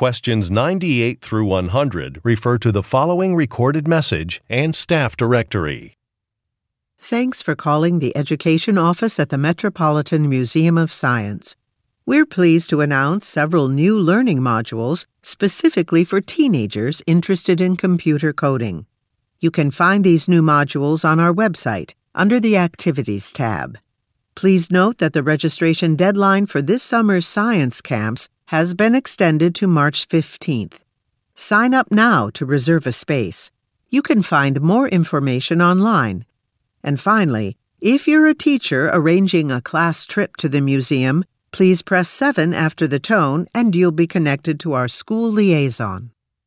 Questions 98 through 100 refer to the following recorded message and staff directory. Thanks for calling the Education Office at the Metropolitan Museum of Science. We're pleased to announce several new learning modules specifically for teenagers interested in computer coding. You can find these new modules on our website under the Activities tab. Please note that the registration deadline for this summer's science camps has been extended to March 15th. Sign up now to reserve a space. You can find more information online. And finally, if you're a teacher arranging a class trip to the museum, please press 7 after the tone and you'll be connected to our school liaison.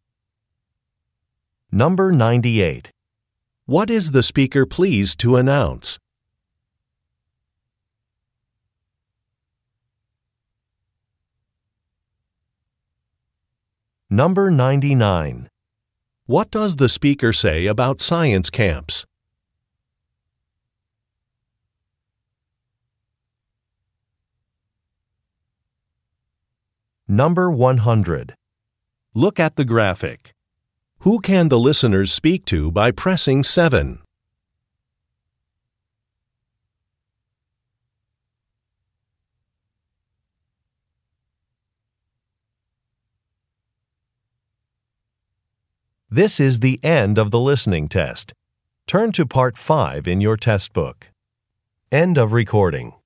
Number 98. What is the speaker pleased to announce? Number 99. What does the speaker say about science camps? Number 100. Look at the graphic. Who can the listeners speak to by pressing 7? This is the end of the listening test. Turn to Part 5 in your test book. End of recording.